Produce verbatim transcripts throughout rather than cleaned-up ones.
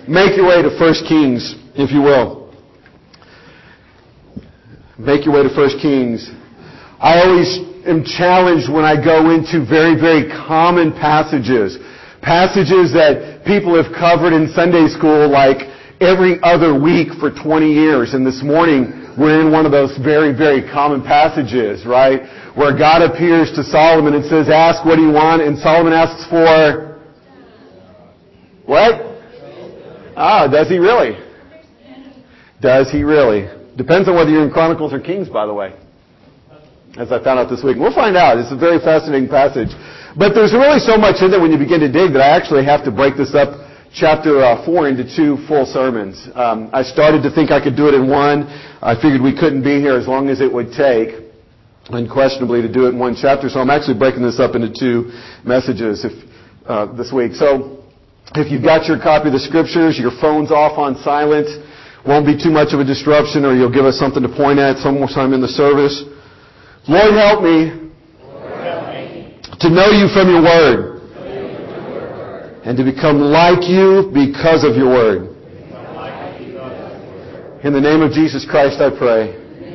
make your way to First Kings, if you will. Make your way to First Kings. I always am challenged when I go into very, very common passages. Passages that people have covered in Sunday school like every other week for twenty years. And this morning, we're in one of those very, very common passages, right? Where God appears to Solomon and says, ask what do you want? And Solomon asks for... What? Ah, does he really? Does he really? Depends on whether you're in Chronicles or Kings, by the way. As I found out this week. We'll find out. It's a very fascinating passage. But there's really so much in there when you begin to dig that I actually have to break this up, chapter uh, four, into two full sermons. Um, I started to think I could do it in one. I figured we couldn't be here as long as it would take, unquestionably, to do it in one chapter. So I'm actually breaking this up into two messages if, uh, this week. So if you've got your copy of the Scriptures, your phone's off on silent, won't be too much of a disruption, or you'll give us something to point at sometime in the service. Lord, help me, Lord, help me to know you from your word, and to become like you because of your word. In the name of Jesus Christ, I pray.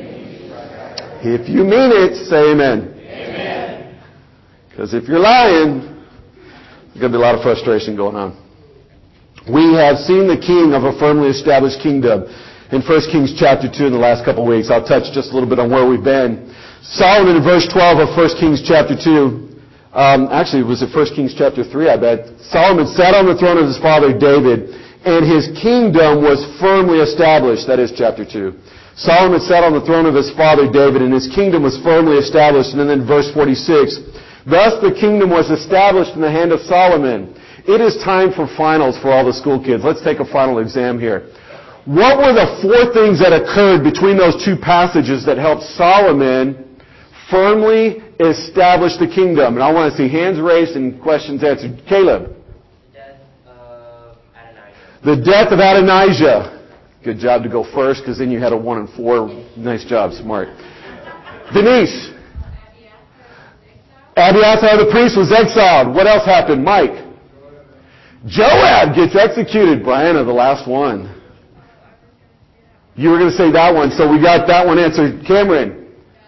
If you mean it, say amen. Amen. Because if you're lying, there's going to be a lot of frustration going on. We have seen the king of a firmly established kingdom in First Kings chapter two in the last couple of weeks. I'll touch just a little bit on where we've been. Solomon in verse twelve of First Kings chapter two, um, actually it was at First Kings chapter three, I bet. Solomon sat on the throne of his father David, and his kingdom was firmly established. That is chapter two. Solomon sat on the throne of his father David, and his kingdom was firmly established. And then verse forty-six, thus the kingdom was established in the hand of Solomon. It is time for finals for all the school kids. Let's take a final exam here. What were the four things that occurred between those two passages that helped Solomon firmly establish the kingdom? And I want to see hands raised and questions answered. Caleb. The death of Adonijah. The death of Adonijah. Good job to go first, because then you had a one and four. Nice job, smart. Denise. Abiathar the priest was exiled. What else happened? Mike. Joab gets executed. Brianna, the last one. You were going to say that one, so we got that one answered. Cameron.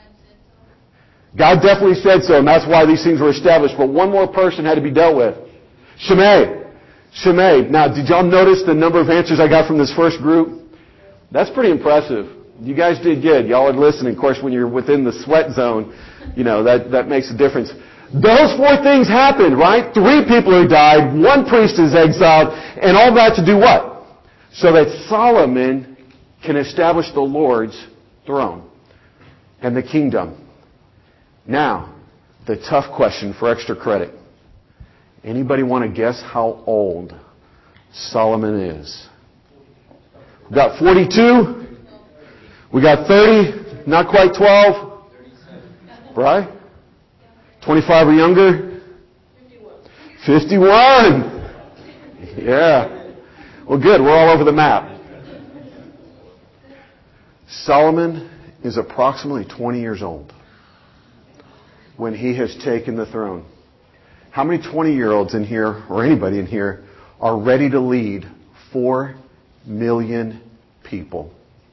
God definitely said so, and that's why these things were established. But one more person had to be dealt with. Shimei. Shimei. Now, did y'all notice the number of answers I got from this first group? That's pretty impressive. You guys did good. Y'all are listening. Of course, when you're within the sweat zone, you know, that, that makes a difference. Those four things happened, right? Three people who died, one priest is exiled, and all that to do what? So that Solomon can establish the Lord's throne and the kingdom. Now, the tough question for extra credit. Anybody want to guess how old Solomon is? We got forty-two. We got thirty. Not quite twelve. Right? twenty-five or younger? fifty-one. Yeah. Well, good. We're all over the map. Solomon is approximately twenty years old when he has taken the throne. How many twenty-year-olds in here, or anybody in here, are ready to lead four million people?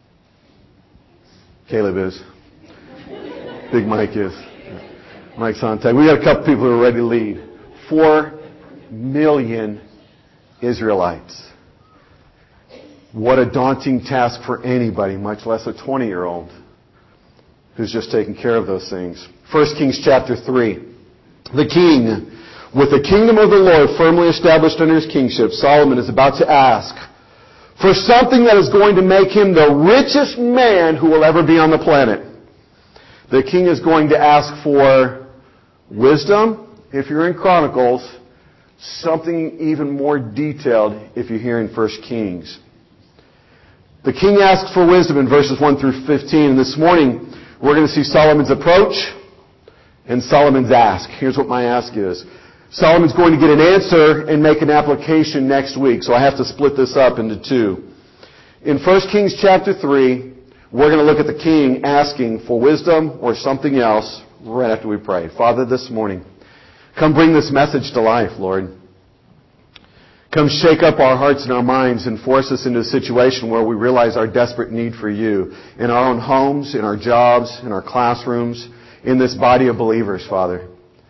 Caleb is. Big Mike is. Mike Sontag. We got a couple people who are ready to lead. Four million Israelites. What a daunting task for anybody, much less a twenty-year-old who's just taking care of those things. First Kings chapter three. The king, with the kingdom of the Lord firmly established under his kingship, Solomon is about to ask for something that is going to make him the richest man who will ever be on the planet. The king is going to ask for wisdom, if you're in Chronicles, something even more detailed if you're here in First Kings. The king asks for wisdom in verses one through fifteen. And this morning, we're going to see Solomon's approach and Solomon's ask. Here's what my ask is. Solomon's going to get an answer and make an application next week. So I have to split this up into two. In First Kings chapter three, we're going to look at the king asking for wisdom or something else right after we pray. Father, this morning, come bring this message to life, Lord. Come shake up our hearts and our minds and force us into a situation where we realize our desperate need for you in our own homes, in our jobs, in our classrooms, in this body of believers, Father.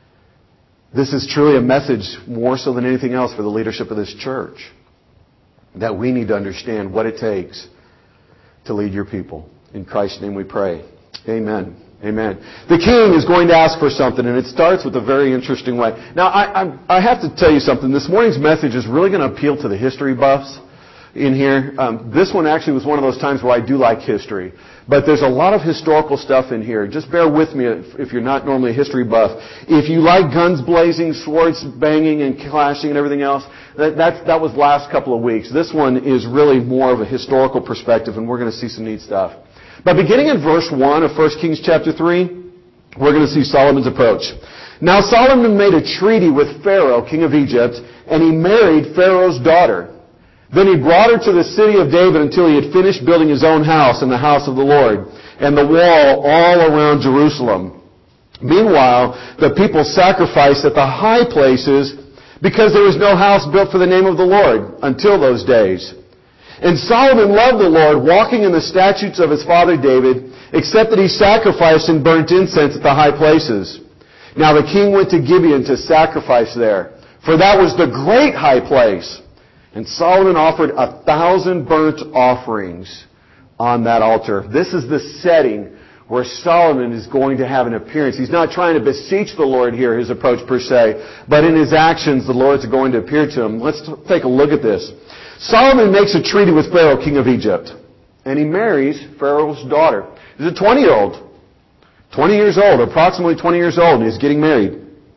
This is truly a message more so than anything else for the leadership of this church, that we need to understand what it takes to lead your people. In Christ's name we pray. Amen. Amen. The king is going to ask for something, and it starts with a very interesting way. Now, I, I, I have to tell you something. This morning's message is really going to appeal to the history buffs in here. Um, this one actually was one of those times where I do like history. But there's a lot of historical stuff in here. Just bear with me if, if you're not normally a history buff. If you like guns blazing, swords banging and clashing and everything else, that, that's, that was last couple of weeks. This one is really more of a historical perspective, and we're going to see some neat stuff. But beginning in verse one of First Kings chapter three, we're going to see Solomon's approach. Now Solomon made a treaty with Pharaoh, king of Egypt, and he married Pharaoh's daughter. Then he brought her to the city of David until he had finished building his own house and the house of the Lord, and the wall all around Jerusalem. Meanwhile, the people sacrificed at the high places because there was no house built for the name of the Lord until those days. And Solomon loved the Lord, walking in the statutes of his father David, except that he sacrificed and burnt incense at the high places. Now the king went to Gibeon to sacrifice there, for that was the great high place. And Solomon offered a thousand burnt offerings on that altar. This is the setting where Solomon is going to have an appearance. He's not trying to beseech the Lord here, his approach per se, but in his actions the Lord's going to appear to him. Let's t- take a look at this. Solomon makes a treaty with Pharaoh, king of Egypt, and he marries Pharaoh's daughter. He's a twenty-year-old, twenty years old, approximately twenty years old, and he's getting married.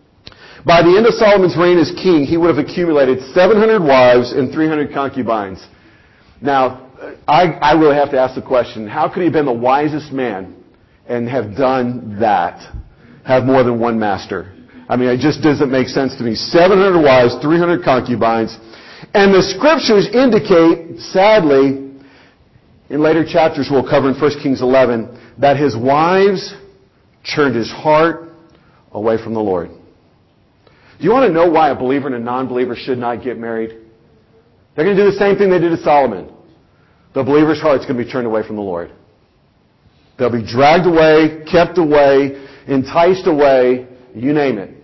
By the end of Solomon's reign as king, he would have accumulated seven hundred wives and three hundred concubines. Now, I, I really have to ask the question, how could he have been the wisest man and have done that, have more than one master? I mean, it just doesn't make sense to me. seven hundred wives, three hundred concubines. And the scriptures indicate, sadly, in later chapters we'll cover in First Kings eleven, that his wives turned his heart away from the Lord. Do you want to know why a believer and a non-believer should not get married? They're going to do the same thing they did to Solomon. The believer's heart's going to be turned away from the Lord. They'll be dragged away, kept away, enticed away, you name it.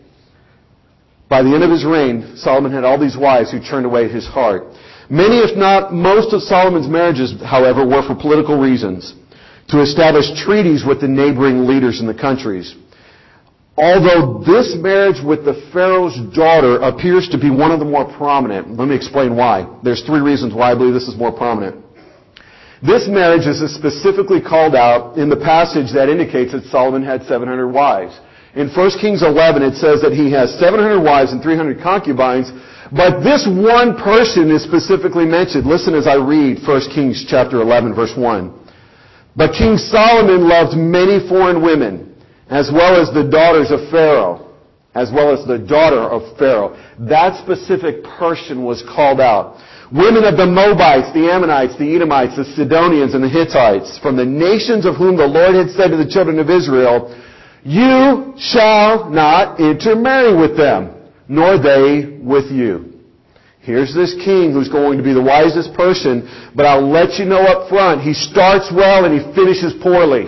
By the end of his reign, Solomon had all these wives who turned away his heart. Many, if not most of Solomon's marriages, however, were for political reasons, to establish treaties with the neighboring leaders in the countries. Although this marriage with the Pharaoh's daughter appears to be one of the more prominent, let me explain why. There's three reasons why I believe this is more prominent. This marriage is specifically called out in the passage that indicates that Solomon had seven hundred wives. In First Kings eleven, it says that he has seven hundred wives and three hundred concubines, but this one person is specifically mentioned. Listen as I read First Kings chapter eleven, verse one. But King Solomon loved many foreign women, as well as the daughters of Pharaoh, as well as the daughter of Pharaoh. That specific person was called out. Women of the Moabites, the Ammonites, the Edomites, the Sidonians, and the Hittites, from the nations of whom the Lord had said to the children of Israel, you shall not intermarry with them, nor they with you. Here's this king who's going to be the wisest person, but I'll let you know up front, he starts well and he finishes poorly.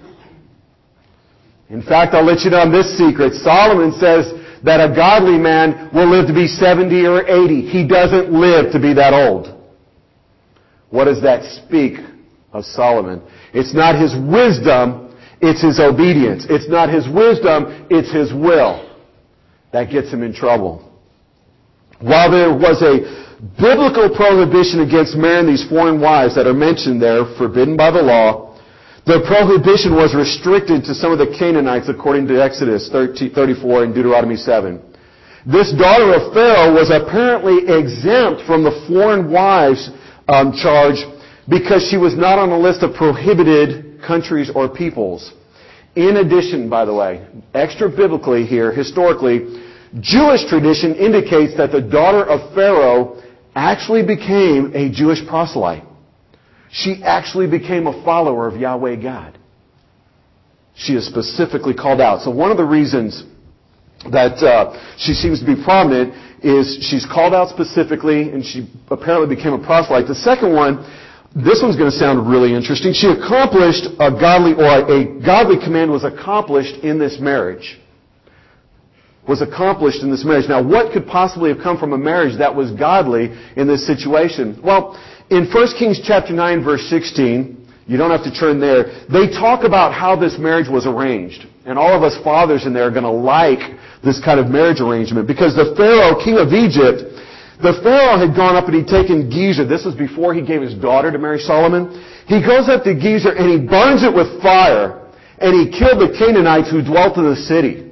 In fact, I'll let you know on this secret. Solomon says that a godly man will live to be seventy or eighty. He doesn't live to be that old. What does that speak of Solomon? It's not his wisdom, it's his obedience. It's not his wisdom, it's his will. That gets him in trouble. While there was a biblical prohibition against marrying these foreign wives that are mentioned there, forbidden by the law, the prohibition was restricted to some of the Canaanites according to Exodus thirty-four and Deuteronomy seven. This daughter of Pharaoh was apparently exempt from the foreign wives um, charge because she was not on the list of prohibited countries or peoples. In addition, by the way, extra biblically here, historically, Jewish tradition indicates that the daughter of Pharaoh actually became a Jewish proselyte. She actually became a follower of Yahweh God. She is specifically called out. So one of the reasons that uh, she seems to be prominent is she's called out specifically, and she apparently became a proselyte. The second one, this one's going to sound really interesting. She accomplished a godly, or a godly command was accomplished in this marriage. Was accomplished in this marriage. Now, what could possibly have come from a marriage that was godly in this situation? Well, in First Kings chapter nine, verse sixteen, you don't have to turn there, they talk about how this marriage was arranged. And all of us fathers in there are going to like this kind of marriage arrangement, because the Pharaoh, king of Egypt, the Pharaoh had gone up and he'd taken Gezer. This was before he gave his daughter to marry Solomon. He goes up to Gezer and he burns it with fire, and he killed the Canaanites who dwelt in the city.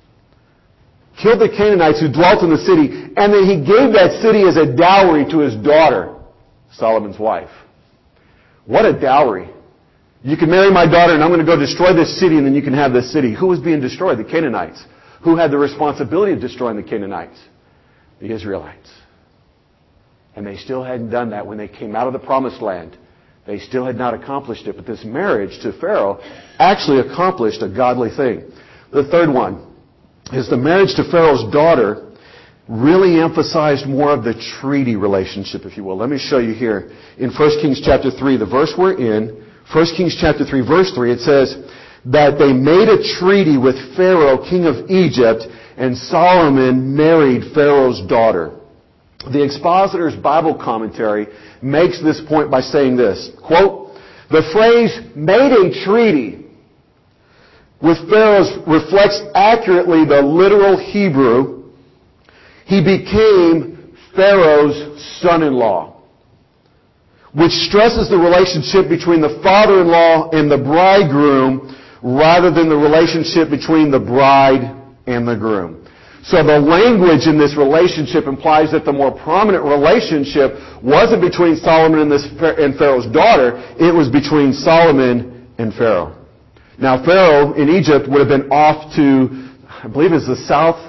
Killed the Canaanites who dwelt in the city, and then he gave that city as a dowry to his daughter, Solomon's wife. What a dowry. You can marry my daughter and I'm going to go destroy this city and then you can have this city. Who was being destroyed? The Canaanites. Who had the responsibility of destroying the Canaanites? The Israelites. And they still hadn't done that when they came out of the promised land. They still had not accomplished it. But this marriage to Pharaoh actually accomplished a godly thing. The third one is the marriage to Pharaoh's daughter really emphasized more of the treaty relationship, if you will. Let me show you here. In First Kings chapter three, the verse we're in, First Kings chapter three, verse three, it says that they made a treaty with Pharaoh, king of Egypt, and Solomon married Pharaoh's daughter. The Expositor's Bible commentary makes this point by saying this, quote, the phrase, made a treaty with Pharaoh's reflects accurately the literal Hebrew. He became Pharaoh's son-in-law, which stresses the relationship between the father-in-law and the bridegroom rather than the relationship between the bride and the groom. So the language in this relationship implies that the more prominent relationship wasn't between Solomon and, this, and Pharaoh's daughter, it was between Solomon and Pharaoh. Now Pharaoh in Egypt would have been off to, I believe it's the south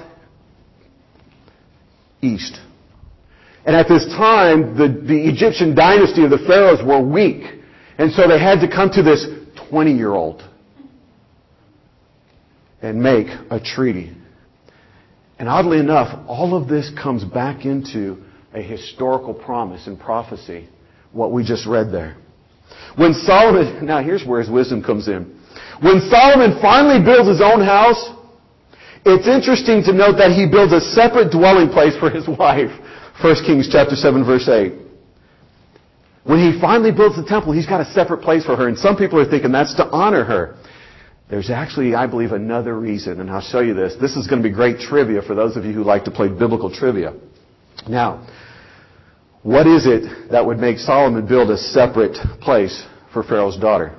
east. And at this time, the, the Egyptian dynasty of the pharaohs were weak. And so they had to come to this twenty-year-old and make a treaty. And oddly enough, all of this comes back into a historical promise and prophecy, what we just read there. When Solomon, now here's where his wisdom comes in. When Solomon finally builds his own house, it's interesting to note that he builds a separate dwelling place for his wife. First Kings chapter seven, verse eight. When he finally builds the temple, he's got a separate place for her. And some people are thinking that's to honor her. There's actually, I believe, another reason. And I'll show you this. This is going to be great trivia for those of you who like to play biblical trivia. Now, what is it that would make Solomon build a separate place for Pharaoh's daughter?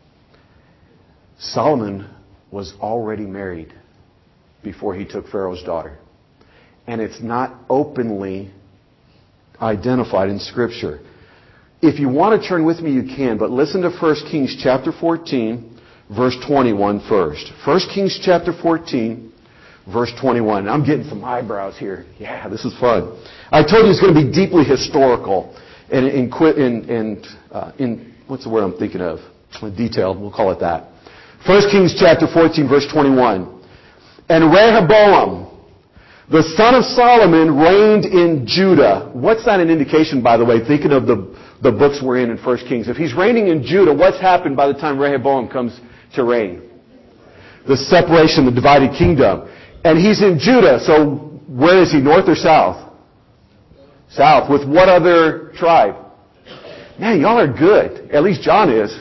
Solomon was already married before he took Pharaoh's daughter. And it's not openly identified in Scripture. If you want to turn with me, you can, but listen to First Kings chapter fourteen, verse twenty-one first. First Kings chapter fourteen, verse twenty-one. I'm getting some eyebrows here. Yeah, this is fun. I told you it's going to be deeply historical and in, in, in, uh, in what's the word I'm thinking of? Detailed, we'll call it that. First Kings chapter fourteen, verse twenty-one. And Rehoboam, the son of Solomon, reigned in Judah. What's that an indication, by the way, thinking of the, the books we're in in First Kings? If he's reigning in Judah, what's happened by the time Rehoboam comes to reign? The separation, the divided kingdom. And he's in Judah, so where is he, north or south? South. With what other tribe? Man, y'all are good. At least John is.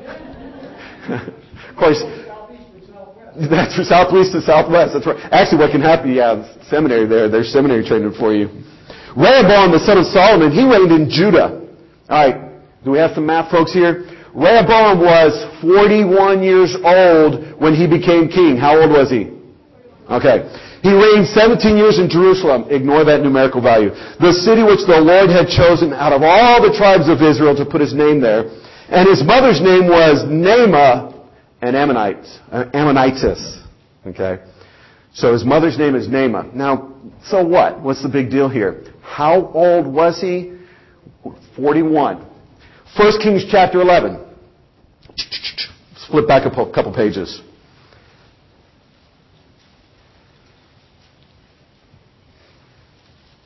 Of course, that's from southwest to southwest. That's right. Actually, what can happen, yeah, seminary there. There's seminary training for you. Rehoboam, the son of Solomon, he reigned in Judah. All right. Do we have some math folks here? Rehoboam was forty-one years old when he became king. How old was he? Okay. He reigned seventeen years in Jerusalem. Ignore that numerical value. The city which the Lord had chosen out of all the tribes of Israel to put his name there. And his mother's name was Naamah, an Ammonite, uh, Ammonitis. Okay? So his mother's name is Naamah. Now, so what? What's the big deal here? How old was he? forty-one. First Kings chapter eleven. Let's flip back a couple pages.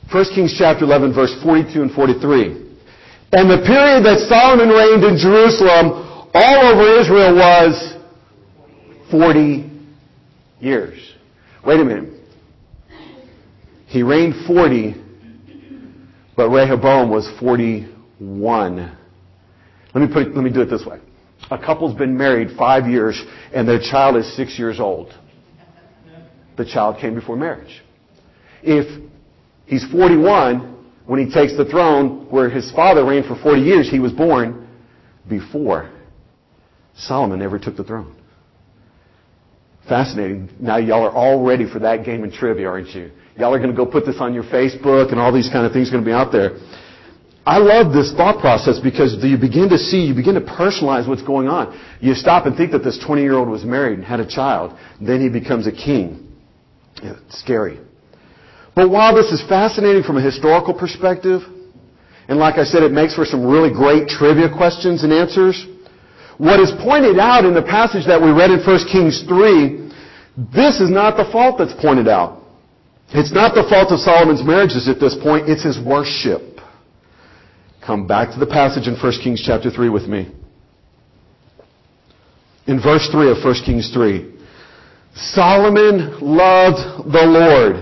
First Kings chapter eleven, verse forty-two and forty-three. And the period that Solomon reigned in Jerusalem all over Israel was forty years. Wait a minute. He reigned forty, but Rehoboam was forty-one. Let me put it, let me do it this way. A couple's been married five years and their child is six years old. The child came before marriage. If he's forty-one when he takes the throne, where his father reigned for forty years, he was born before Solomon ever took the throne. Fascinating. Now y'all are all ready for that game of trivia, aren't you? Y'all are going to go put this on your Facebook and all these kind of things are going to be out there. I love this thought process because you begin to see, you begin to personalize what's going on. You stop and think that this twenty-year-old was married and had a child. Then he becomes a king. Yeah, it's scary. But while this is fascinating from a historical perspective, and like I said, it makes for some really great trivia questions and answers, what is pointed out in the passage that we read in First Kings three, this is not the fault that's pointed out. It's not the fault of Solomon's marriages at this point, it's his worship. Come back to the passage in First Kings chapter three with me. In verse three of First Kings three, Solomon loved the Lord,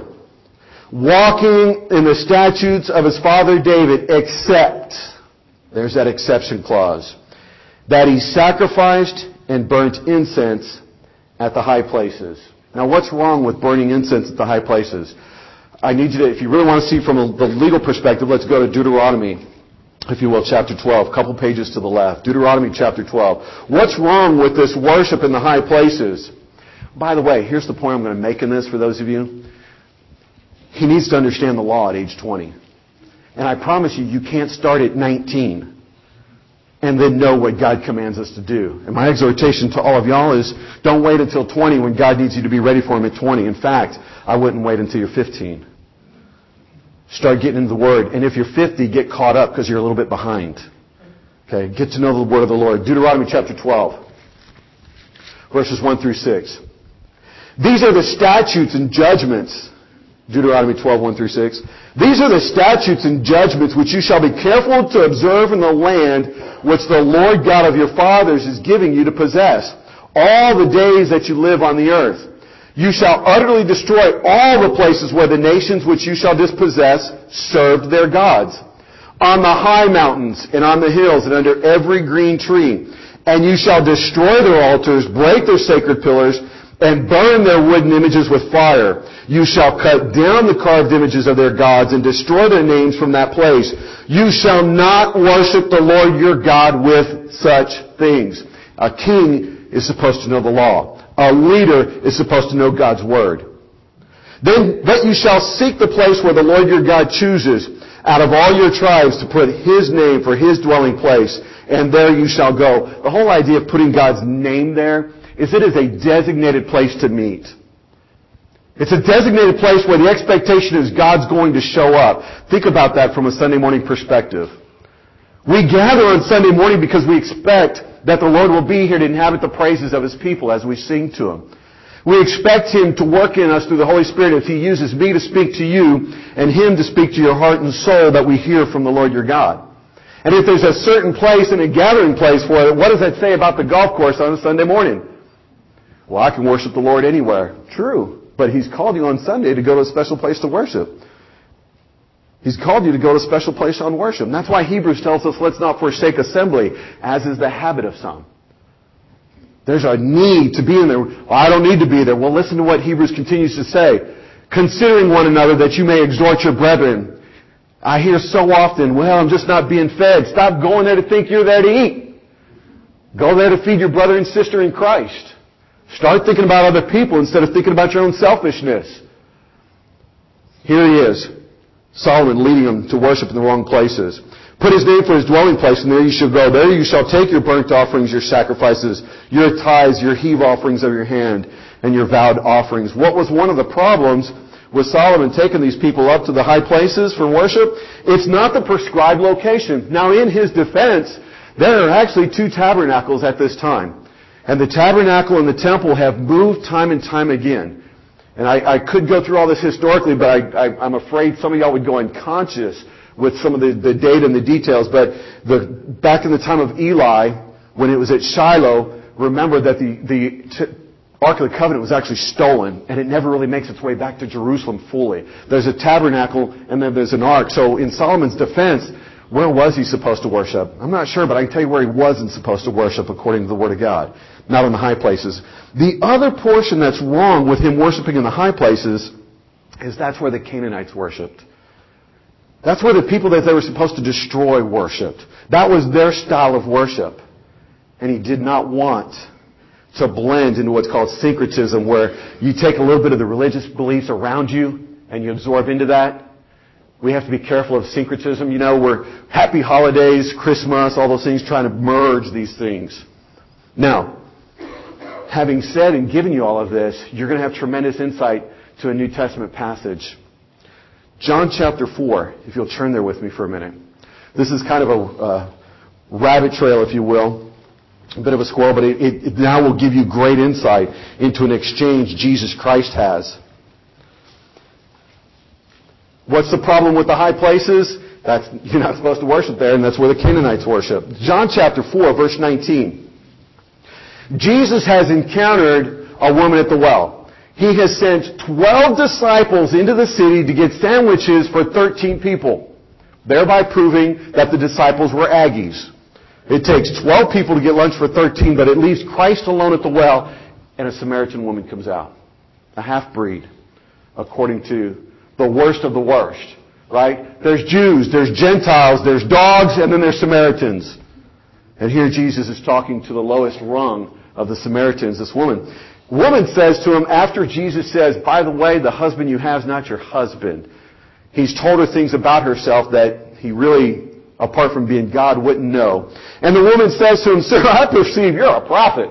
walking in the statutes of his father David, except, there's that exception clause, that he sacrificed and burnt incense at the high places. Now what's wrong with burning incense at the high places? I need you to, if you really want to see from a, the legal perspective, let's go to Deuteronomy, if you will, chapter twelve, a couple pages to the left. Deuteronomy chapter twelve. What's wrong with this worship in the high places? By the way, here's the point I'm going to make in this for those of you. He needs to understand the law at age twenty. And I promise you, you can't start at nineteen and then know what God commands us to do. And my exhortation to all of y'all is, don't wait until twenty when God needs you to be ready for Him at twenty. In fact, I wouldn't wait until you're fifteen. Start getting into the Word. And if you're fifty, get caught up because you're a little bit behind. Okay, get to know the Word of the Lord. Deuteronomy chapter twelve, verses one through six. These are the statutes and judgments. Deuteronomy twelve, one through six. These are the statutes and judgments which you shall be careful to observe in the land which the Lord God of your fathers is giving you to possess, all the days that you live on the earth. You shall utterly destroy all the places where the nations which you shall dispossess served their gods, on the high mountains and on the hills and under every green tree. And you shall destroy their altars, break their sacred pillars, and burn their wooden images with fire. You shall cut down the carved images of their gods and destroy their names from that place. You shall not worship the Lord your God with such things. A king is supposed to know the law. A leader is supposed to know God's word. Then, but you shall seek the place where the Lord your God chooses out of all your tribes to put His name for His dwelling place, and there you shall go. The whole idea of putting God's name there is it is a designated place to meet. It's a designated place where the expectation is God's going to show up. Think about that from a Sunday morning perspective. We gather on Sunday morning because we expect that the Lord will be here to inhabit the praises of His people as we sing to Him. We expect Him to work in us through the Holy Spirit as He uses me to speak to you and Him to speak to your heart and soul that we hear from the Lord your God. And if there's a certain place and a gathering place for it, what does that say about the golf course on a Sunday morning? Well, I can worship the Lord anywhere. True. But He's called you on Sunday to go to a special place to worship. He's called you to go to a special place on worship. And that's why Hebrews tells us, let's not forsake assembly, as is the habit of some. There's a need to be in there. Well, I don't need to be there. Well, listen to what Hebrews continues to say. Considering one another that you may exhort your brethren. I hear so often, well, I'm just not being fed. Stop going there to think you're there to eat. Go there to feed your brother and sister in Christ. Start thinking about other people instead of thinking about your own selfishness. Here he is, Solomon leading them to worship in the wrong places. Put His name for His dwelling place, and there you shall go. There you shall take your burnt offerings, your sacrifices, your tithes, your heave offerings of your hand, and your vowed offerings. What was one of the problems with Solomon taking these people up to the high places for worship? It's not the prescribed location. Now, in his defense, there are actually two tabernacles at this time. And the tabernacle and the temple have moved time and time again. And I, I could go through all this historically, but I, I, I'm afraid some of y'all would go unconscious with some of the, the data and the details. But the, back in the time of Eli, when it was at Shiloh, remember that the, the t- Ark of the Covenant was actually stolen, and it never really makes its way back to Jerusalem fully. There's a tabernacle, and then there's an ark. So in Solomon's defense, where was he supposed to worship? I'm not sure, but I can tell you where he wasn't supposed to worship according to the Word of God. Not in the high places. The other portion that's wrong with him worshiping in the high places is that's where the Canaanites worshipped. That's where the people that they were supposed to destroy worshipped. That was their style of worship. And he did not want to blend into what's called syncretism, where you take a little bit of the religious beliefs around you and you absorb into that. We have to be careful of syncretism. You know, we're happy holidays, Christmas, all those things, trying to merge these things. Now, having said and given you all of this, you're going to have tremendous insight to a New Testament passage. John chapter four, if you'll turn there with me for a minute. This is kind of a uh, rabbit trail, if you will. A bit of a squirrel, but it, it, it now will give you great insight into an exchange Jesus Christ has. What's the problem with the high places? That's, you're not supposed to worship there, and that's where the Canaanites worship. John chapter four, verse nineteen. Jesus has encountered a woman at the well. He has sent twelve disciples into the city to get sandwiches for thirteen people, thereby proving that the disciples were Aggies. It takes twelve people to get lunch for thirteen, but it leaves Christ alone at the well, and a Samaritan woman comes out. A half-breed, according to the worst of the worst, right? There's Jews, there's Gentiles, there's dogs, and then there's Samaritans. And here Jesus is talking to the lowest rung of the Samaritans, this woman. Woman says to him, after Jesus says, by the way, the husband you have is not your husband. He's told her things about herself that he really, apart from being God, wouldn't know. And the woman says to him, sir, I perceive you're a prophet.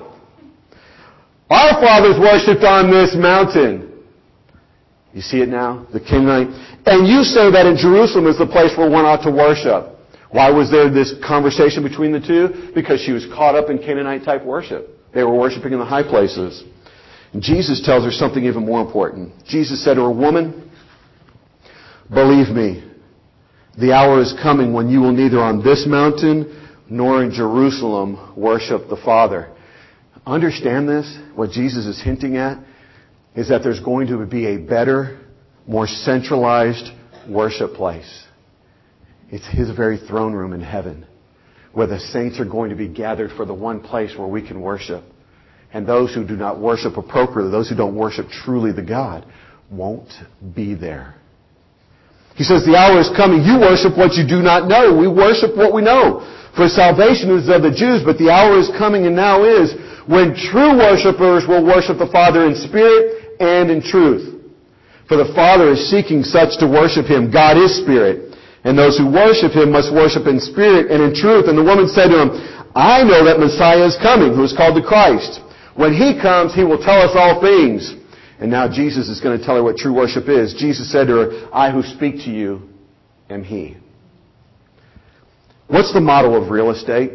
Our fathers worshipped on this mountain. You see it now? The Canaanite. And you say that in Jerusalem is the place where one ought to worship. Why was there this conversation between the two? Because she was caught up in Canaanite type worship. They were worshiping in the high places. And Jesus tells her something even more important. Jesus said to her, woman, believe me, the hour is coming when you will neither on this mountain nor in Jerusalem worship the Father. Understand this? What Jesus is hinting at is that there's going to be a better, more centralized worship place. It's His very throne room in heaven, where the saints are going to be gathered for the one place where we can worship. And those who do not worship appropriately, those who don't worship truly the God, won't be there. He says, the hour is coming. You worship what you do not know. We worship what we know. For salvation is of the Jews, but the hour is coming and now is when true worshipers will worship the Father in spirit and in truth. For the Father is seeking such to worship Him. God is spirit. And those who worship Him must worship in spirit and in truth. And the woman said to him, I know that Messiah is coming, who is called the Christ. When He comes, He will tell us all things. And now Jesus is going to tell her what true worship is. Jesus said to her, I who speak to you am He. What's the motto of real estate?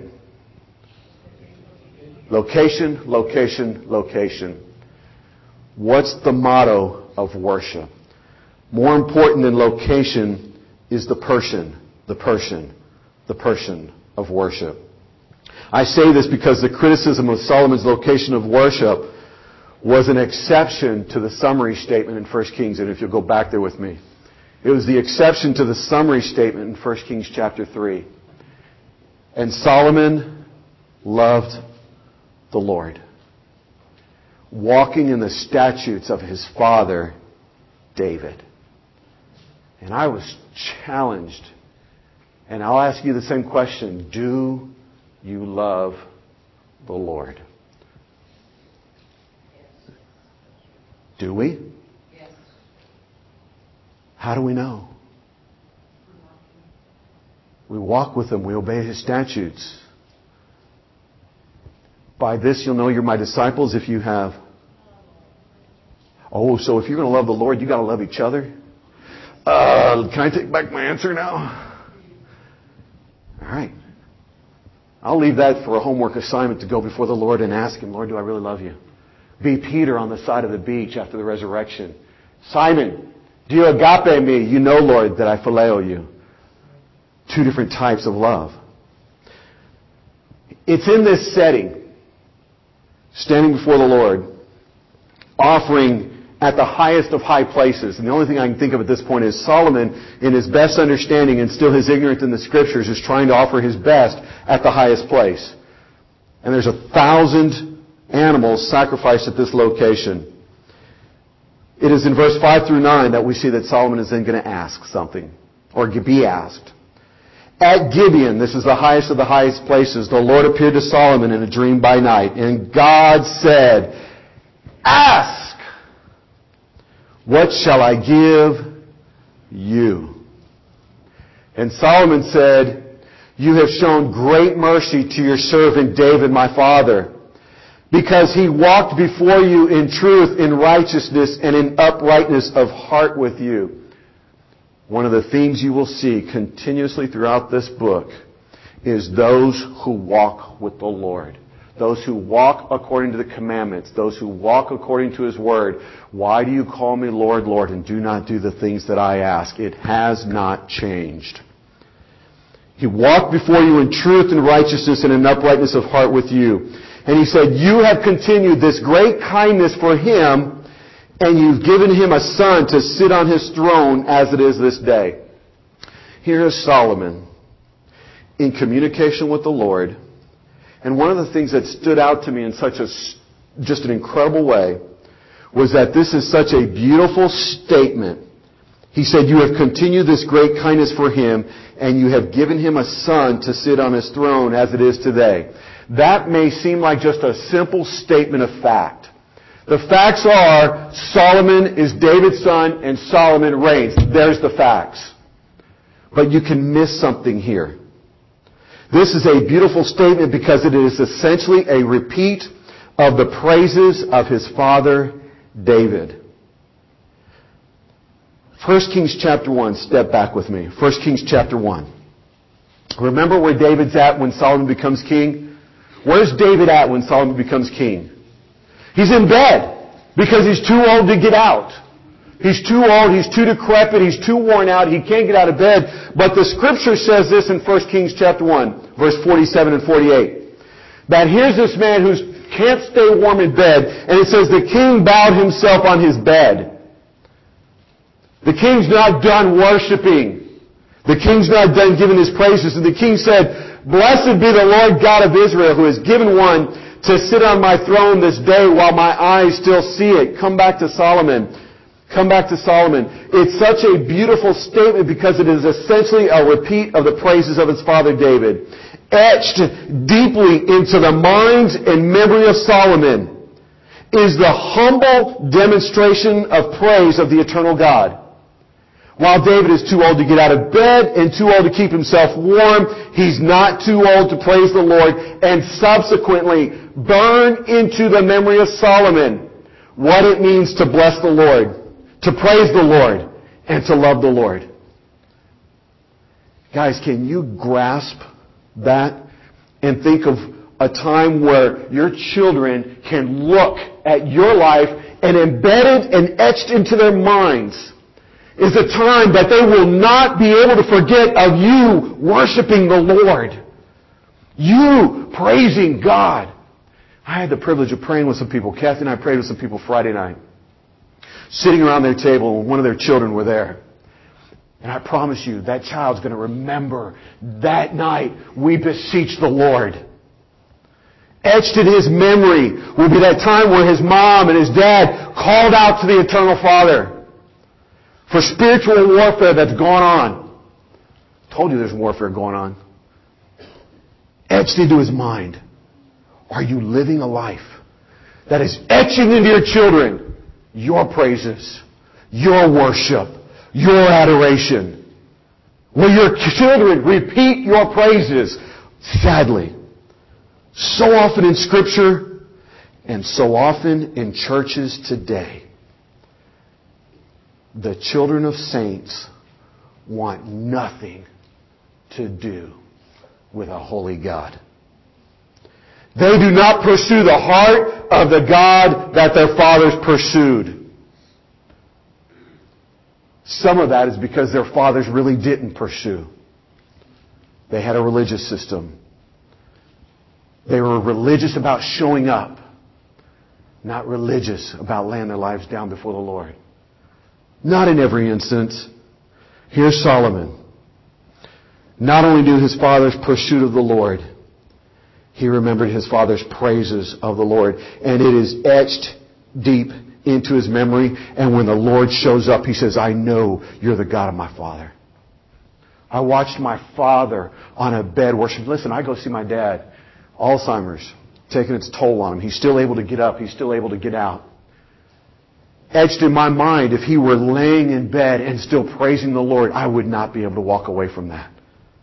Location, location, location. What's the motto of worship? More important than location is the person, the person, the person of worship. I say this because the criticism of Solomon's location of worship was an exception to the summary statement in First Kings. And if you'll go back there with me. It was the exception to the summary statement in First Kings chapter three. And Solomon loved the Lord, walking in the statutes of his father, David. And I was challenged. And I'll ask you the same question. Do you love the Lord? Do we? Yes. How do we know? We walk with Him. We obey His statutes. By this you'll know you're my disciples if you have... Oh, so if you're going to love the Lord, you got to love each other? Uh, can I take back my answer now? All right. I'll leave that for a homework assignment to go before the Lord and ask Him, Lord, do I really love you? be Peter on the side of the beach after the resurrection. Simon, do you agape me? You know, Lord, that I phileo you. Two different types of love. It's in this setting, standing before the Lord, offering at the highest of high places. And the only thing I can think of at this point is Solomon, in his best understanding and still his ignorance in the Scriptures, is trying to offer his best at the highest place. And there's a thousand animals sacrificed at this location. It is in verse five through nine that we see that Solomon is then going to ask something, or be asked. At Gibeon, this is the highest of the highest places, the Lord appeared to Solomon in a dream by night. And God said, ask! What shall I give you? And Solomon said, you have shown great mercy to your servant David, my father, because he walked before you in truth, in righteousness, and in uprightness of heart with you. One of the themes you will see continuously throughout this book is those who walk with the Lord. Those who walk according to the commandments. Those who walk according to His Word. Why do you call me Lord, Lord, and do not do the things that I ask? It has not changed. He walked before you in truth and righteousness and in uprightness of heart with you. And He said, you have continued this great kindness for Him, and you've given Him a son to sit on His throne as it is this day. Here is Solomon in communication with the Lord. And one of the things that stood out to me in such a, just an incredible way was that this is such a beautiful statement. He said, you have continued this great kindness for Him, and you have given Him a son to sit on His throne as it is today. That may seem like just a simple statement of fact. The facts are, Solomon is David's son, and Solomon reigns. There's the facts. But you can miss something here. This is a beautiful statement because it is essentially a repeat of the praises of his father, David. First Kings chapter one, step back with me. First Kings chapter one. Remember where David's at when Solomon becomes king? Where's David at when Solomon becomes king? He's in bed because he's too old to get out. He's too old, he's too decrepit, he's too worn out, he can't get out of bed. But the Scripture says this in First Kings chapter one, verse forty-seven and forty-eight. That here's this man who can't stay warm in bed, and it says the king bowed himself on his bed. The king's not done worshiping. The king's not done giving his praises. And the king said, blessed be the Lord God of Israel, who has given one to sit on my throne this day while my eyes still see it. Come back to Solomon. Come back to Solomon. It's such a beautiful statement because it is essentially a repeat of the praises of his father David. Etched deeply into the mind and memory of Solomon is the humble demonstration of praise of the eternal God. While David is too old to get out of bed and too old to keep himself warm, he's not too old to praise the Lord and subsequently burn into the memory of Solomon what it means to bless the Lord, to praise the Lord, and to love the Lord. Guys, can you grasp that and think of a time where your children can look at your life and embedded and etched into their minds is a time that they will not be able to forget of you worshiping the Lord. You praising God. I had the privilege of praying with some people. Kathy and I prayed with some people Friday night. Sitting around their table, and one of their children were there. And I promise you, that child's going to remember that night we beseeched the Lord. Etched in his memory will be that time where his mom and his dad called out to the Eternal Father for spiritual warfare that's gone on. I told you there's warfare going on. Etched into his mind. Are you living a life that is etching into your children your praises, your worship, your adoration? Will your children repeat your praises? Sadly, so often in Scripture and so often in churches today, the children of saints want nothing to do with a holy God. They do not pursue the heart of the God that their fathers pursued. Some of that is because their fathers really didn't pursue. They had a religious system. They were religious about showing up, not religious about laying their lives down before the Lord. Not in every instance. Here's Solomon. Not only knew his father's pursuit of the Lord, he remembered his father's praises of the Lord. And it is etched deep into his memory. And when the Lord shows up, he says, I know you're the God of my father. I watched my father on a bed worship. Listen, I go see my dad. Alzheimer's taking its toll on him. He's still able to get up. He's still able to get out. Etched in my mind, if he were laying in bed and still praising the Lord, I would not be able to walk away from that.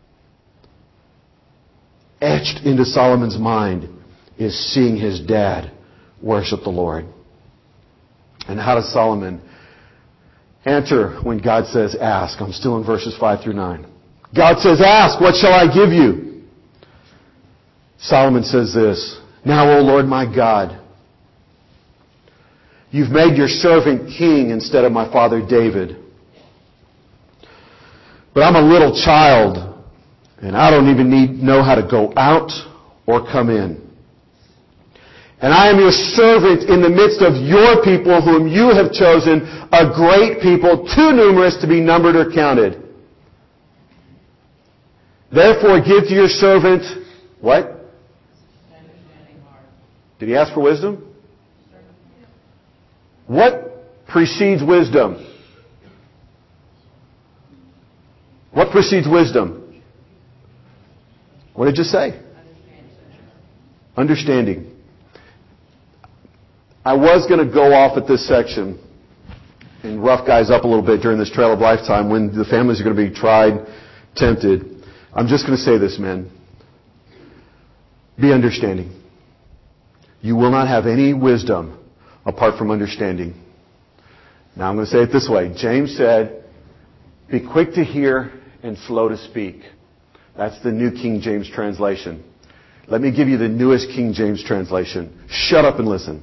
Etched into Solomon's mind is seeing his dad worship the Lord. And how does Solomon answer when God says ask? I'm still in verses five through nine. God says, ask, what shall I give you? Solomon says this, now, O Lord my God, you've made your servant king instead of my father David. But I'm a little child, and I don't even need know how to go out or come in. And I am your servant in the midst of your people whom you have chosen, a great people, too numerous to be numbered or counted. Therefore give to your servant, what? Did he ask for wisdom? What precedes wisdom? What precedes wisdom? What did it just say? Understanding. I was going to go off at this section and rough guys up a little bit during this Trail of Lifetime when the families are going to be tried, tempted. I'm just going to say this, men. Be understanding. You will not have any wisdom apart from understanding. Now I'm going to say it this way. James said, be quick to hear and slow to speak. That's the New King James translation. Let me give you the newest King James translation. Shut up and listen.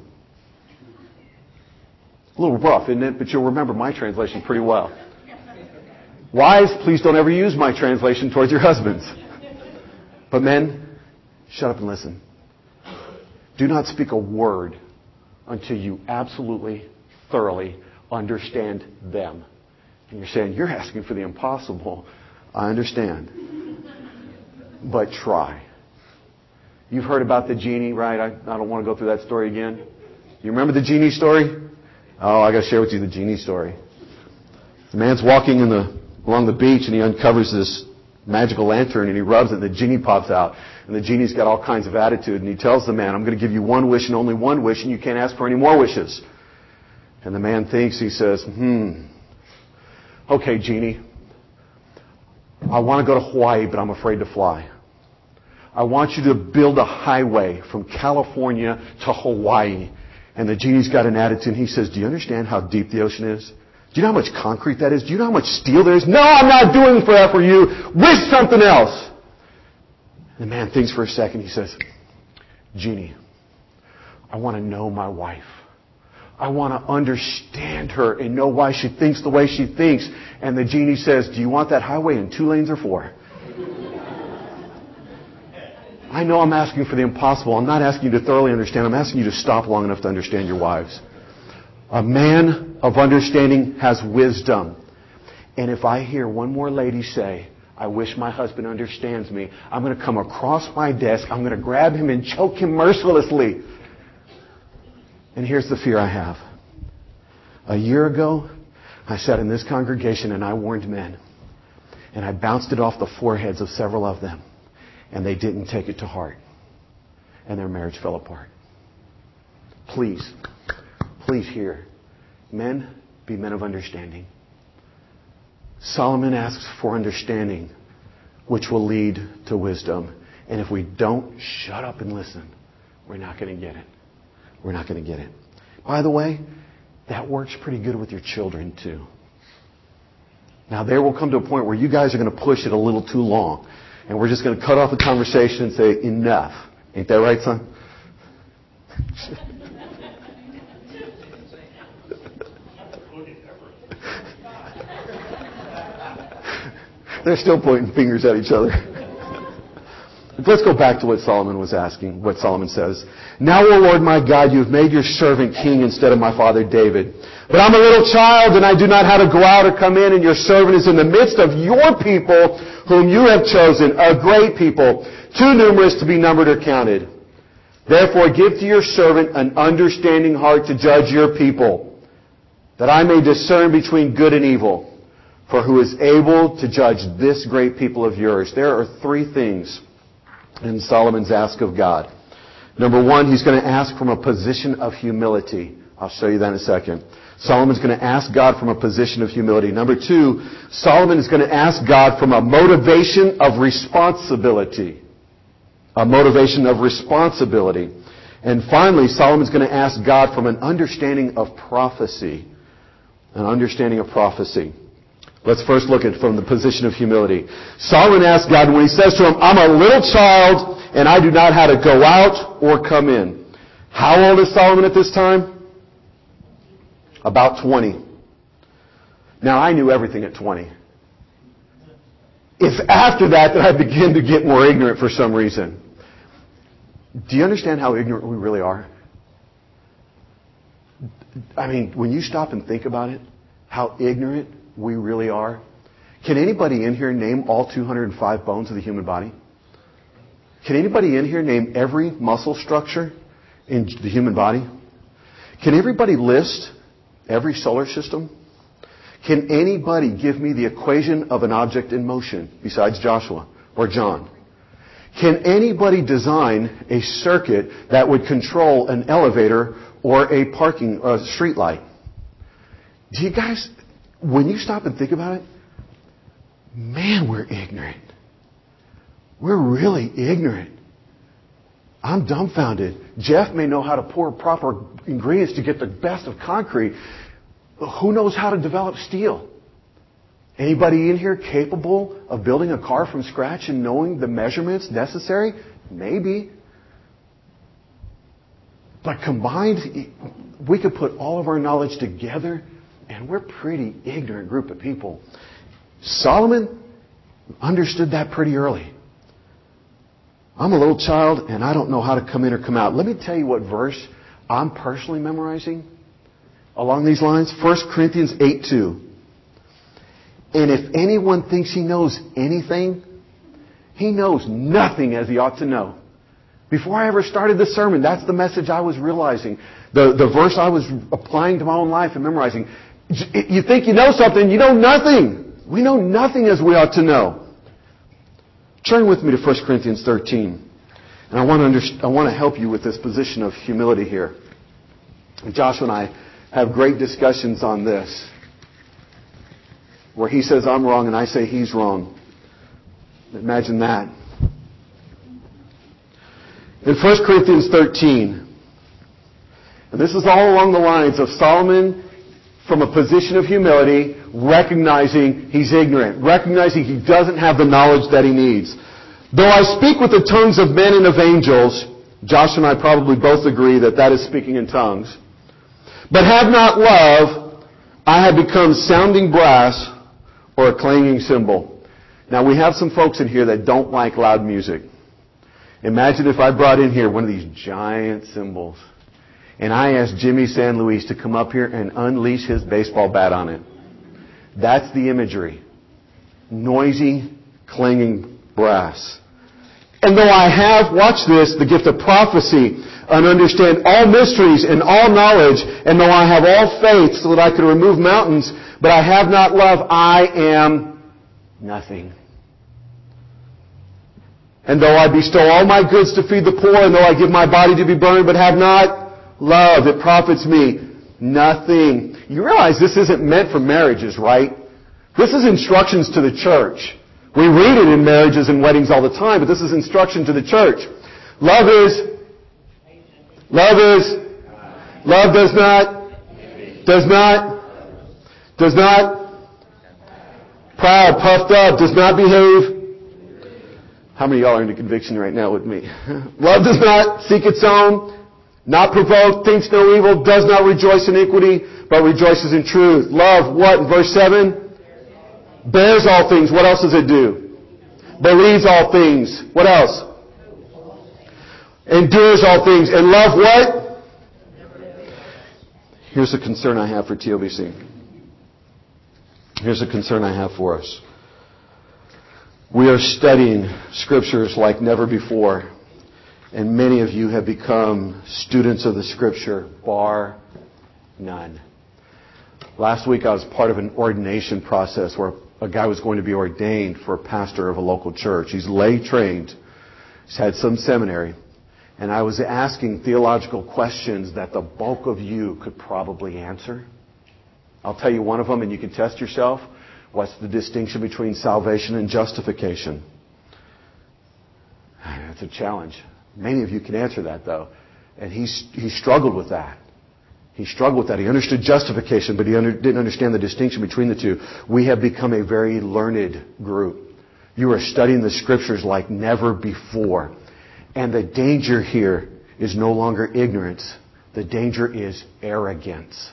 A little rough, isn't it? But you'll remember my translation pretty well. Wives, please don't ever use my translation towards your husbands. But men, shut up and listen. Do not speak a word until you absolutely, thoroughly understand them. And you're saying, you're asking for the impossible. I understand. But try. You've heard about the genie, right? I, I don't want to go through that story again. You remember the genie story? Oh, I got to share with you the genie story. The man's walking in the along the beach and he uncovers this magical lantern and he rubs it and the genie pops out. And the genie's got all kinds of attitude and he tells the man, I'm going to give you one wish and only one wish and you can't ask for any more wishes. And the man thinks, he says, hmm, okay, genie, I want to go to Hawaii, but I'm afraid to fly. I want you to build a highway from California to Hawaii. And the genie's got an attitude and he says, do you understand how deep the ocean is? Do you know how much concrete that is? Do you know how much steel there is? No, I'm not doing for that for you. Wish something else. The man thinks for a second. He says, genie, I want to know my wife. I want to understand her and know why she thinks the way she thinks. And the genie says, do you want that highway in two lanes or four? I know I'm asking for the impossible. I'm not asking you to thoroughly understand. I'm asking you to stop long enough to understand your wives. A man of understanding has wisdom. And if I hear one more lady say, I wish my husband understands me, I'm going to come across my desk, I'm going to grab him and choke him mercilessly. And here's the fear I have. A year ago, I sat in this congregation and I warned men. And I bounced it off the foreheads of several of them. And they didn't take it to heart. And their marriage fell apart. Please, please hear. Men, be men of understanding. Solomon asks for understanding, which will lead to wisdom. And if we don't shut up and listen, we're not going to get it. We're not going to get it. By the way, that works pretty good with your children too. Now there will come to a point where you guys are going to push it a little too long. And we're just going to cut off the conversation and say, enough. Ain't that right, son? They're still pointing fingers at each other. Let's go back to what Solomon was asking, what Solomon says. Now, O Lord my God, you have made your servant king instead of my father David. But I'm a little child, and I do not know how to go out or come in, and your servant is in the midst of your people, whom you have chosen, a great people, too numerous to be numbered or counted. Therefore give to your servant an understanding heart to judge your people, that I may discern between good and evil. For who is able to judge this great people of yours? There are three things in Solomon's ask of God. Number one, he's going to ask from a position of humility. I'll show you that in a second. Solomon's going to ask God from a position of humility. Number two, Solomon is going to ask God from a motivation of responsibility. A motivation of responsibility. And finally, Solomon's going to ask God from an understanding of prophecy. An understanding of prophecy. Let's first look at it from the position of humility. Solomon asks God, when he says to him, I'm a little child, and I do not know how to go out or come in. How old is Solomon at this time? About twenty. Now, I knew everything at twenty. It's after that that I begin to get more ignorant for some reason. Do you understand how ignorant we really are? I mean, when you stop and think about it, how ignorant we really are. Can anybody in here name all two hundred five bones of the human body? Can anybody in here name every muscle structure in the human body? Can everybody list every solar system? Can anybody give me the equation of an object in motion besides Joshua or John? Can anybody design a circuit that would control an elevator or a parking or a street light? Do you guys, when you stop and think about it, man, we're ignorant. We're really ignorant. I'm dumbfounded. Jeff may know how to pour proper ingredients to get the best of concrete. Who knows how to develop steel? Anybody in here capable of building a car from scratch and knowing the measurements necessary? Maybe. But combined, we could put all of our knowledge together, and we're a pretty ignorant group of people. Solomon understood that pretty early. I'm a little child, and I don't know how to come in or come out. Let me tell you what verse I'm personally memorizing along these lines. First Corinthians eight two. And if anyone thinks he knows anything, he knows nothing as he ought to know. Before I ever started this sermon, that's the message I was realizing. The, the verse I was applying to my own life and memorizing. You think you know something, you know nothing. We know nothing as we ought to know. Turn with me to First Corinthians thirteen. And I want to, under, I want to help you with this position of humility here. And Joshua and I have great discussions on this, where he says I'm wrong and I say he's wrong. Imagine that. In First Corinthians thirteen, and this is all along the lines of Solomon from a position of humility, recognizing he's ignorant, recognizing he doesn't have the knowledge that he needs. Though I speak with the tongues of men and of angels, Josh and I probably both agree that that is speaking in tongues, but have not love, I have become sounding brass or a clanging cymbal. Now, we have some folks in here that don't like loud music. Imagine if I brought in here one of these giant cymbals and I asked Jimmy San Luis to come up here and unleash his baseball bat on it. That's the imagery. Noisy, clanging brass. And though I have, watch this, the gift of prophecy, and understand all mysteries and all knowledge, and though I have all faith so that I can remove mountains, but I have not love, I am nothing. And though I bestow all my goods to feed the poor, and though I give my body to be burned, but have not love, it profits me nothing. You realize this isn't meant for marriages, right? This is instructions to the church. We read it in marriages and weddings all the time, but this is instruction to the church. Love is, love is, love does not, does not, does not, proud, puffed up, does not behave. How many of y'all are into conviction right now with me? Love does not seek its own, not provoked, thinks no evil, does not rejoice in iniquity, but rejoices in truth. Love, what? In verse seven? Bears all things. What else does it do? Believes all things. What else? Endures all things. And love what? Here's a concern I have for T O B C. Here's a concern I have for us. We are studying scriptures like never before. And many of you have become students of the scripture, bar none. Last week I was part of an ordination process where a guy was going to be ordained for a pastor of a local church. He's lay trained. He's had some seminary. And I was asking theological questions that the bulk of you could probably answer. I'll tell you one of them and you can test yourself. What's the distinction between salvation and justification? That's a challenge. Many of you can answer that though. And he, he struggled with that. He struggled with that. He understood justification, but he under, didn't understand the distinction between the two. We have become a very learned group. You are studying the scriptures like never before. And the danger here is no longer ignorance. The danger is arrogance.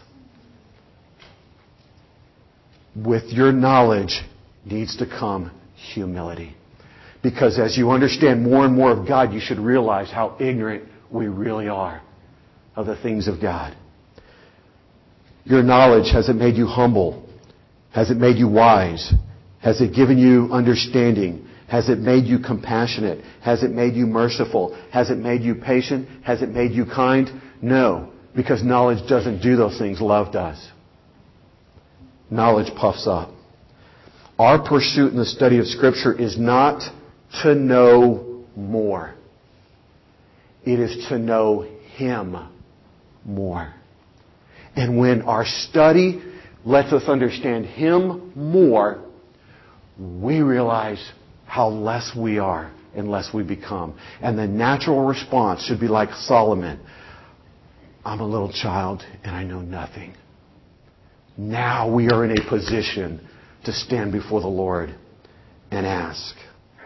With your knowledge needs to come humility. Because as you understand more and more of God, you should realize how ignorant we really are of the things of God. Your knowledge, has it made you humble? Has it made you wise? Has it given you understanding? Has it made you compassionate? Has it made you merciful? Has it made you patient? Has it made you kind? No, because knowledge doesn't do those things. Love does. Knowledge puffs up. Our pursuit in the study of Scripture is not to know more. It is to know Him more. And when our study lets us understand Him more, we realize how less we are and less we become. And the natural response should be like Solomon. I'm a little child and I know nothing. Now we are in a position to stand before the Lord and ask.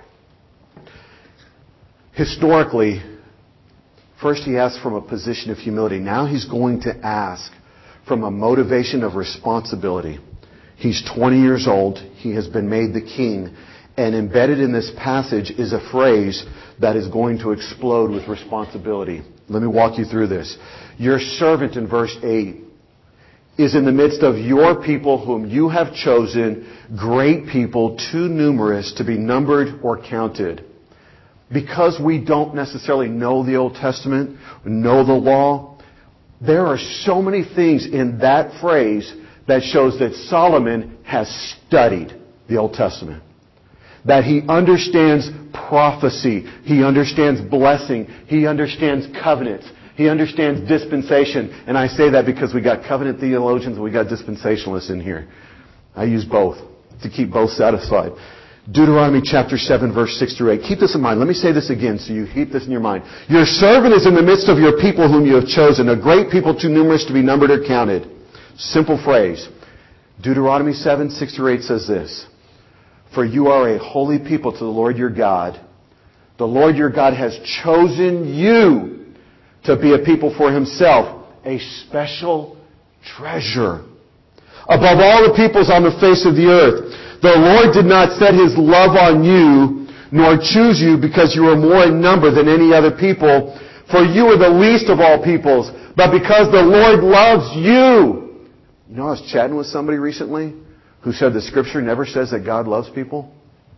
Historically, first he asked from a position of humility. Now he's going to ask from a motivation of responsibility. He's twenty years old. He has been made the king. And embedded in this passage is a phrase that is going to explode with responsibility. Let me walk you through this. Your servant in verse eight is in the midst of your people whom you have chosen, great people, too numerous to be numbered or counted. Because we don't necessarily know the Old Testament, know the law, there are so many things in that phrase that shows that Solomon has studied the Old Testament. That he understands prophecy. He understands blessing. He understands covenants. He understands dispensation. And I say that because we got covenant theologians and we got dispensationalists in here. I use both to keep both satisfied. Deuteronomy chapter seven, verse six through eight. Keep this in mind. Let me say this again so you keep this in your mind. Your servant is in the midst of your people whom you have chosen, a great people too numerous to be numbered or counted. Simple phrase. Deuteronomy seven, six through eight says this. For you are a holy people to the Lord your God. The Lord your God has chosen you to be a people for Himself, a special treasure. Above all the peoples on the face of the earth, the Lord did not set His love on you, nor choose you because you are more in number than any other people, for you are the least of all peoples, but because the Lord loves you. You know, I was chatting with somebody recently who said the Scripture never says that God loves people.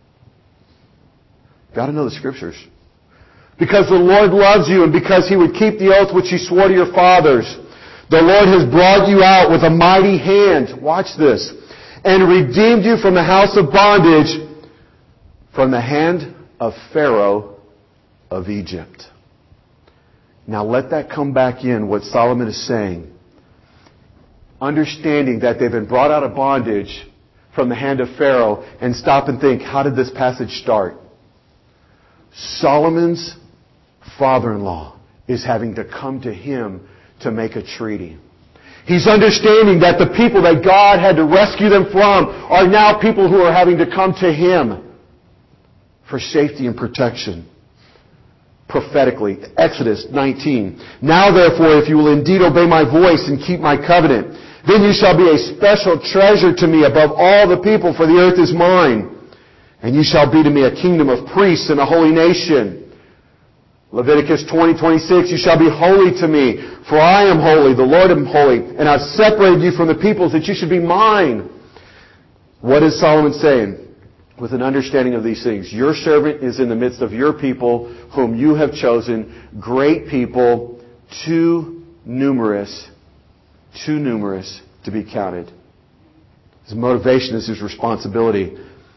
Got to know the Scriptures. Because the Lord loves you and because He would keep the oath which He swore to your fathers. The Lord has brought you out with a mighty hand. Watch this. And redeemed you from the house of bondage, from the hand of Pharaoh of Egypt. Now let that come back in, what Solomon is saying. Understanding that they've been brought out of bondage from the hand of Pharaoh, and stop and think, how did this passage start? Solomon's father-in-law is having to come to him to make a treaty. He's understanding that the people that God had to rescue them from are now people who are having to come to Him for safety and protection. Prophetically, Exodus nineteen. Now therefore, if you will indeed obey my voice and keep my covenant, Then you shall be a special treasure to me above all the people, for the earth is mine. And you shall be to me a kingdom of priests and a holy nation. Leviticus twenty, twenty-six, you shall be holy to me, for I am holy, the Lord am holy, and I've separated you from the peoples that you should be mine. What is Solomon saying? With an understanding of these things, your servant is in the midst of your people, whom you have chosen, great people, too numerous, too numerous to be counted. His motivation is his responsibility.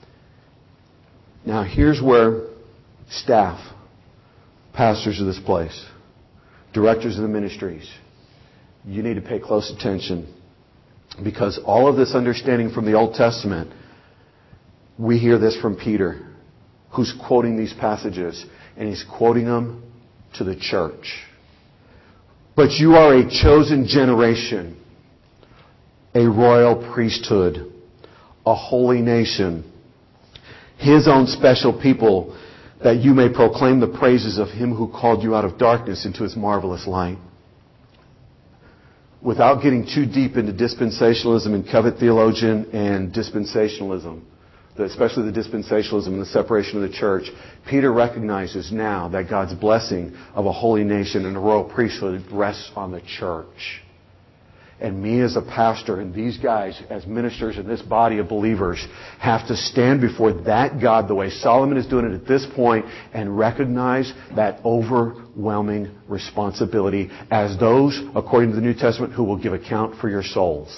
Now here's where staff, pastors of this place, directors of the ministries, you need to pay close attention, because all of this understanding from the Old Testament, we hear this from Peter, who's quoting these passages, and he's quoting them to the church. But you are a chosen generation, a royal priesthood, a holy nation, His own special people, that you may proclaim the praises of Him who called you out of darkness into His marvelous light. Without getting too deep into dispensationalism and covet theologian and dispensationalism, especially the dispensationalism and the separation of the church, Peter recognizes now that God's blessing of a holy nation and a royal priesthood rests on the church. And me as a pastor and these guys as ministers in this body of believers have to stand before that God the way Solomon is doing it at this point and recognize that overwhelming responsibility as those, according to the New Testament, who will give account for your souls.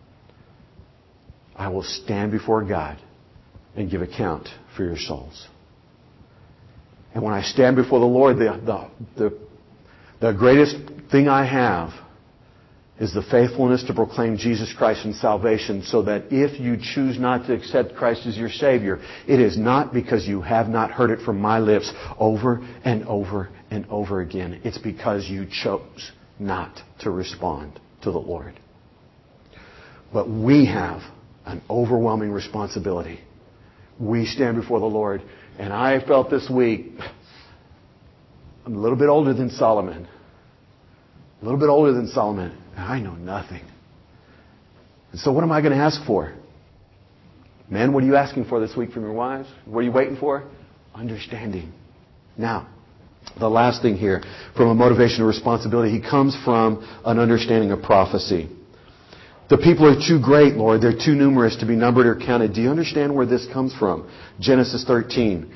I will stand before God and give account for your souls. And when I stand before the Lord, the, the, the, the greatest thing I have is the faithfulness to proclaim Jesus Christ and salvation, so that if you choose not to accept Christ as your Savior, it is not because you have not heard it from my lips over and over and over again. It's because you chose not to respond to the Lord. But we have an overwhelming responsibility. We stand before the Lord, and I felt this week, I'm a little bit older than Solomon. A little bit older than Solomon. And I know nothing. And so what am I going to ask for? Men, what are you asking for this week from your wives? What are you waiting for? Understanding. Now, the last thing here, from a motivation of responsibility, he comes from an understanding of prophecy. The people are too great, Lord. They're too numerous to be numbered or counted. Do you understand where this comes from? Genesis thirteen.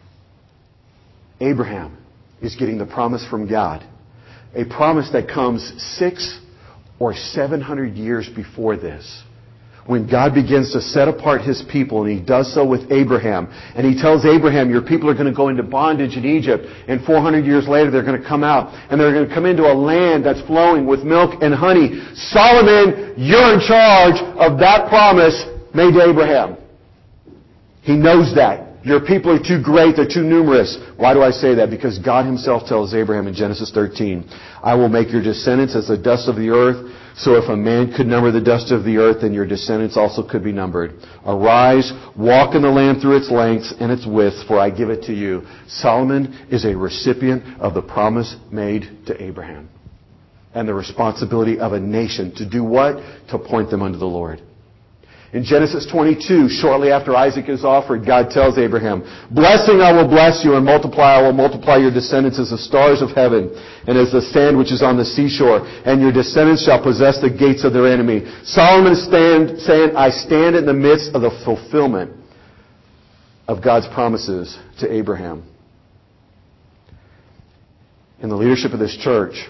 Abraham is getting the promise from God. A promise that comes six or seven hundred years before this, when God begins to set apart His people, and He does so with Abraham. And He tells Abraham, your people are going to go into bondage in Egypt, and four hundred years later they're going to come out, and they're going to come into a land that's flowing with milk and honey. Solomon, you're in charge of that promise made to Abraham. He knows that. Your people are too great, they're too numerous. Why do I say that? Because God Himself tells Abraham in Genesis thirteen, I will make your descendants as the dust of the earth, so if a man could number the dust of the earth, then your descendants also could be numbered. Arise, walk in the land through its lengths and its widths, for I give it to you. Solomon is a recipient of the promise made to Abraham, and the responsibility of a nation to do what? To point them unto the Lord. In Genesis twenty-two, shortly after Isaac is offered, God tells Abraham, blessing I will bless you, and multiply I will multiply your descendants as the stars of heaven, and as the sand which is on the seashore, and your descendants shall possess the gates of their enemy. Solomon is stand, saying, I stand in the midst of the fulfillment of God's promises to Abraham. And the leadership of this church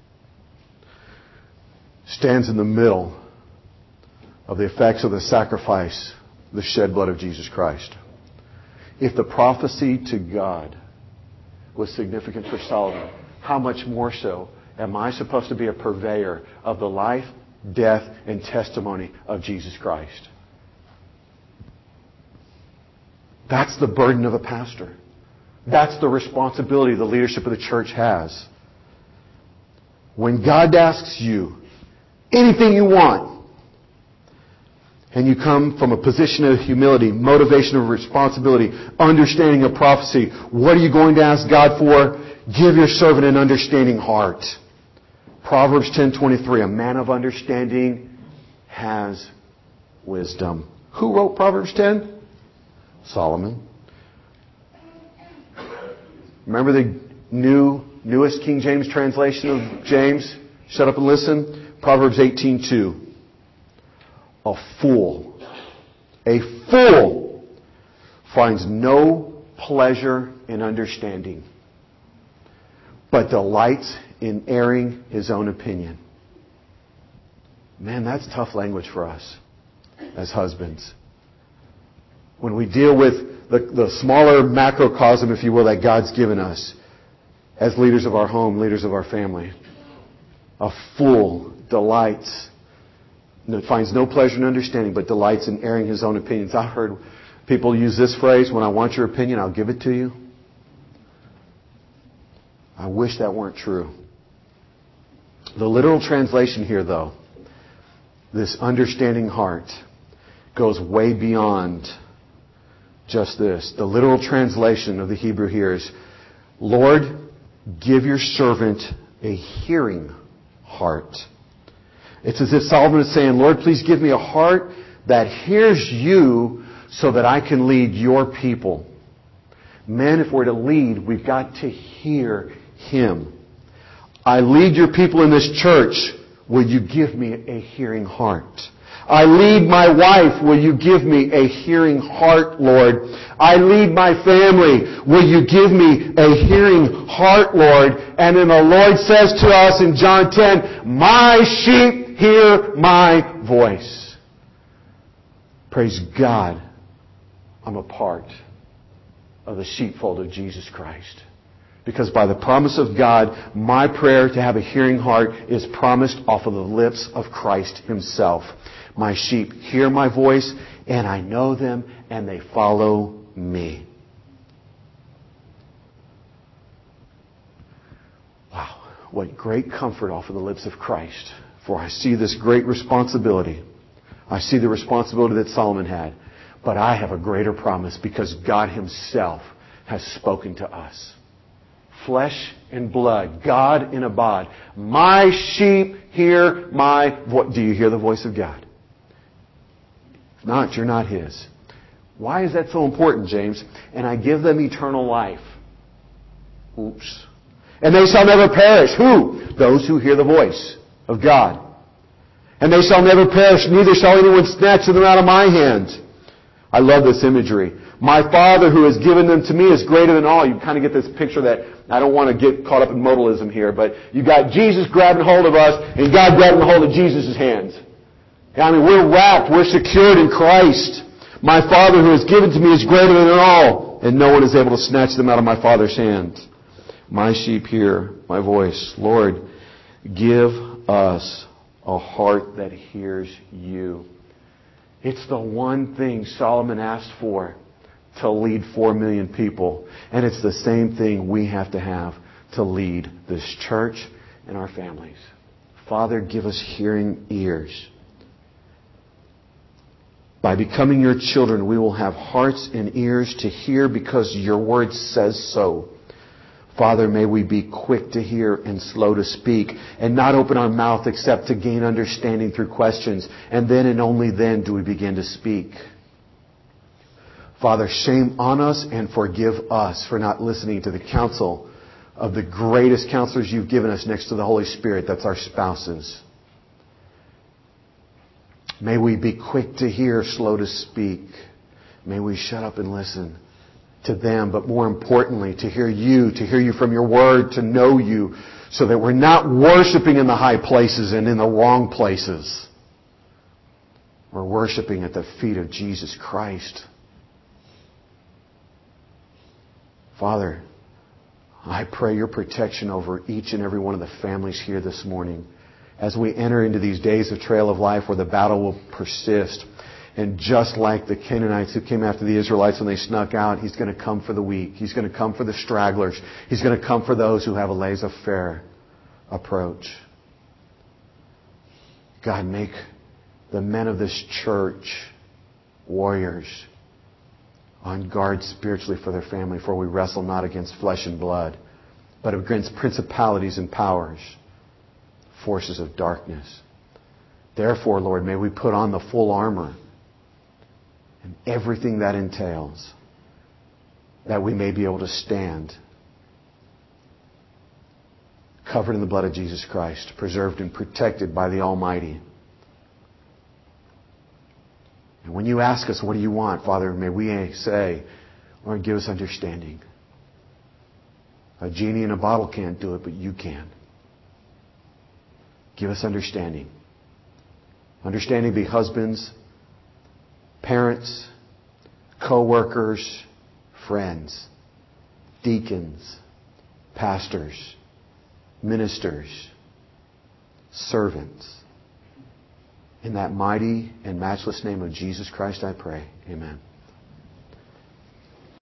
stands in the middle of the effects of the sacrifice, the shed blood of Jesus Christ. If the prophecy to God was significant for Solomon, how much more so am I supposed to be a purveyor of the life, death, and testimony of Jesus Christ? That's the burden of a pastor. That's the responsibility the leadership of the church has. When God asks you anything you want, and you come from a position of humility, motivation of responsibility, understanding of prophecy, what are you going to ask God for? Give your servant an understanding heart. Proverbs ten twenty-three, a man of understanding has wisdom. Who wrote Proverbs ten? Solomon. Remember the new, newest King James translation of James? Shut up and listen. Proverbs eighteen two. A fool, a fool finds no pleasure in understanding, but delights in airing his own opinion. Man, that's tough language for us as husbands. When we deal with the, the smaller macrocosm, if you will, that God's given us as leaders of our home, leaders of our family. A fool delights, finds no pleasure in understanding, but delights in airing his own opinions. I've heard people use this phrase, when I want your opinion, I'll give it to you. I wish that weren't true. The literal translation here, though, this understanding heart, goes way beyond just this. The literal translation of the Hebrew here is, Lord, give your servant a hearing heart. It's as if Solomon is saying, Lord, please give me a heart that hears you so that I can lead your people. Men, if we're to lead, we've got to hear Him. I lead your people in this church. Will you give me a hearing heart? I lead my wife. Will you give me a hearing heart, Lord? I lead my family. Will you give me a hearing heart, Lord? And then the Lord says to us in John ten, my sheep hear my voice. Praise God, I'm a part of the sheepfold of Jesus Christ. Because by the promise of God, my prayer to have a hearing heart is promised off of the lips of Christ Himself. My sheep hear my voice, and I know them, and they follow me. Wow, what great comfort off of the lips of Christ. For I see this great responsibility. I see the responsibility that Solomon had. But I have a greater promise because God Himself has spoken to us. Flesh and blood, God in a bod. My sheep hear my voice. Do you hear the voice of God? If not, you're not His. Why is that so important, James? And I give them eternal life. Oops. And they shall never perish. Who? Those who hear the voice of God. And they shall never perish, neither shall anyone snatch them out of my hand. I love this imagery. My Father who has given them to me is greater than all. You kind of get this picture that, I don't want to get caught up in modalism here, but you got Jesus grabbing hold of us and God grabbing hold of Jesus' hands. I mean, we're wrapped, we're secured in Christ. My Father who has given to me is greater than all, and no one is able to snatch them out of my Father's hand. My sheep hear my voice. Lord, give us a heart that hears you. It's the one thing Solomon asked for to lead four million people. And it's the same thing we have to have to lead this church and our families. Father, give us hearing ears. By becoming your children, we will have hearts and ears to hear because your word says so. Father, may we be quick to hear and slow to speak and not open our mouth except to gain understanding through questions. And then and only then do we begin to speak. Father, shame on us and forgive us for not listening to the counsel of the greatest counselors you've given us next to the Holy Spirit. That's our spouses. May we be quick to hear, slow to speak. May we shut up and listen to them, but more importantly, to hear you, to hear you from your word, to know you, so that we're not worshiping in the high places and in the wrong places. We're worshiping at the feet of Jesus Christ. Father, I pray your protection over each and every one of the families here this morning as we enter into these days of trail of life where the battle will persist. And just like the Canaanites who came after the Israelites when they snuck out, He's going to come for the weak. He's going to come for the stragglers. He's going to come for those who have a laissez-faire approach. God, make the men of this church warriors on guard spiritually for their family, for we wrestle not against flesh and blood, but against principalities and powers, forces of darkness. Therefore, Lord, may we put on the full armor and everything that entails, that we may be able to stand covered in the blood of Jesus Christ, preserved and protected by the Almighty. And when you ask us, what do you want, Father, may we say, Lord, give us understanding. A genie in a bottle can't do it, but you can. Give us understanding. Understanding be husbands, parents, co-workers, friends, deacons, pastors, ministers, servants. In that mighty and matchless name of Jesus Christ, I pray. Amen.